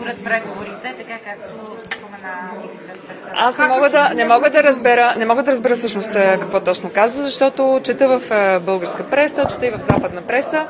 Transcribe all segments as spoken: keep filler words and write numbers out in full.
според преговорите, така както спомена министър-председател? Аз не мога, да, не, мога да разбера, не мога да разбера всъщност какво точно казва, защото чета в българска преса, чета и в западна преса.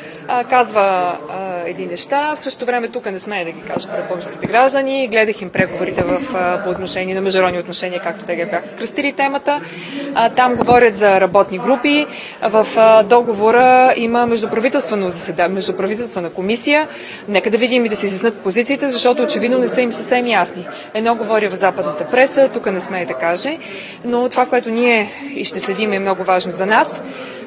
Казва а, едни неща, в същото време тук не смея да ги кажа пред българските граждани. Гледах им преговорите в, а, по отношение на международни отношения, както те ги бяха кръстили темата. А, там говорят за работни групи. В а, договора има междуправителствено заседание, междуправителствена комисия. Нека да видим и да се изяснат позициите, защото очевидно не са им съвсем ясни. Едно говори в западната преса, тук не смея да каже, но това, което ние и ще следим, е много важно за нас,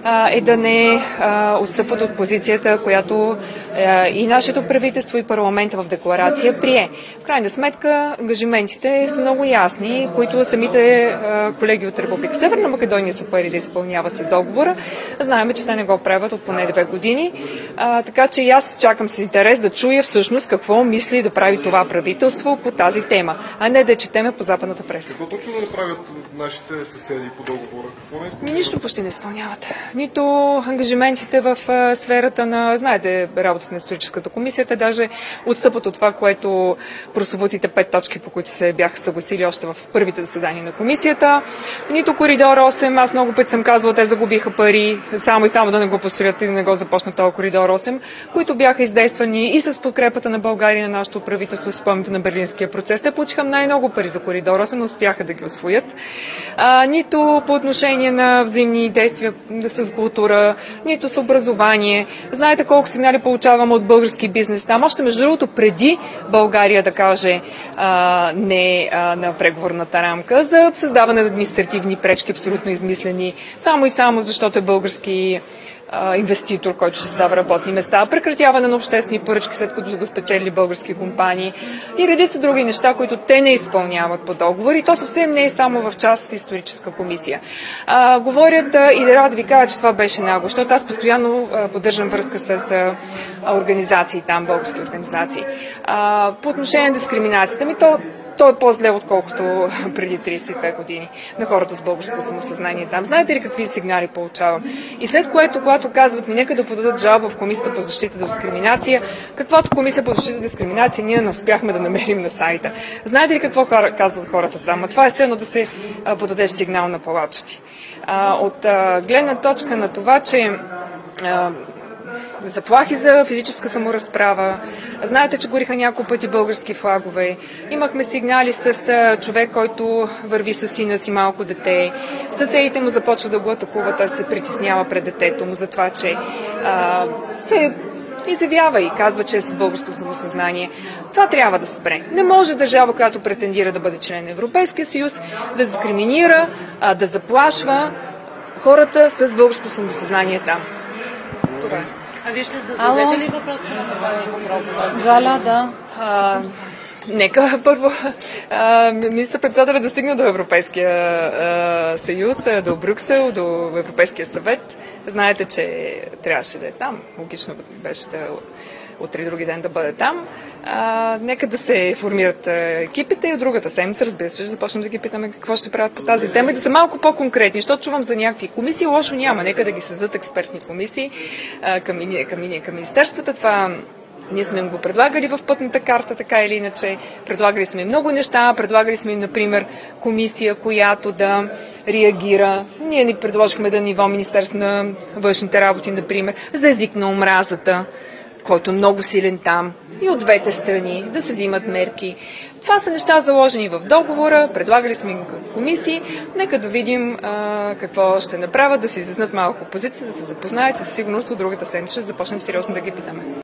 е да не а, отстъпват от позицията, която а, и нашето правителство и парламента в декларация прие. В крайна сметка, ангажиментите са много ясни, които самите а, колеги от Република Северна Македония са пари да изпълняват с договора. Знаем, че те не го правят от поне две години. А, така че и аз чакам с интерес да чуя всъщност какво мисли да прави това правителство по тази тема, а не да четеме по западната преса. Какво точно да направят нашите съседи по договора? Какво не изпълняват? Нищо почти не изпълняват. Нито ангажиментите в а, сферата на, знаете, работата на историческата комисия, те даже отстъпват от това, което прословутите пет точки, по които се бяха съгласили още в първите заседания на комисията. Нито коридор осем, аз много пъти съм казвала, те загубиха пари, само и само да не го построят и да не го започнат този коридор осем, които бяха издействани и с подкрепата на България, на нашето правителство, с помните на Берлинския процес. Те получиха най-много пари за коридор осем, но успяха да ги освоят. А, нито по отношение на взаимни действия с култура, нито с образование. Знаете колко сигнали получаваме от български бизнес там. Още между другото преди България да каже а, не а, на преговорната рамка за създаване на административни пречки, абсолютно измислени, само и само защото е български инвеститор, който ще създава работни места, прекратяване на обществени поръчки, след като го спечели български компании и редица други неща, които те не изпълняват по договор. И то съвсем не е само в част историческа комисия. А, говорят а, и да да ви кажа, че това беше нагло, защото аз постоянно а, поддържам връзка с а, организации там, български организации. А, по отношение на дискриминацията ми, то То е по-зле, отколкото преди тридесет и две години на хората с българско самосъзнание там. Знаете ли какви сигнали получавам? И след което, когато казват ми, нека да подадат жалба в Комисията по защита от дискриминация, каквото Комисия по защита от дискриминация ние не успяхме да намерим на сайта. Знаете ли какво казват хората там? А това е следно да се подадеш сигнал на палачите. От гледна точка на това, че заплахи за физическа саморазправа. Знаете, че гориха няколко пъти български флагове. Имахме сигнали с а, човек, който върви с сина си малко дете. Съседите му започват да го атакуват, той се притеснява пред детето му за това, че а, се изявява и казва, че е с българско самосъзнание. Това трябва да спре. Не може държава, която претендира да бъде член на Европейския съюз, да дискриминира, а, да заплашва хората с българско самосъзнание там. Това е. А вие ще зададете ли въпрос на Македония? Галя, да. А, нека първо министър-председателят да стигне до Европейския а, съюз, до Брюксел, до Европейския съвет. Знаете, че трябваше да е там. Логично беше да утре и други ден да бъде там. А, нека да се формират екипите и от другата седмица, разбира се, ще започнем да ги питаме какво ще правят по тази тема и да са малко по-конкретни, защото чувам за някакви комисии, лошо няма, нека да ги създадат експертни комисии а, към, към, към министерствата. Това ние сме го предлагали в пътната карта, така или иначе. Предлагали сме много неща, предлагали сме, например, комисия, която да реагира. Ние ни предложихме да ниво Министерство на външните работи, например, за език на омразата, който е много силен там, и от двете страни, да се взимат мерки. Това са неща заложени в договора, предлагали сме ги комисии. Нека да видим а, какво ще направят, да се изяснат малко позиция, да се запознаят и със сигурност от другата седмица ще започнем сериозно да ги питаме.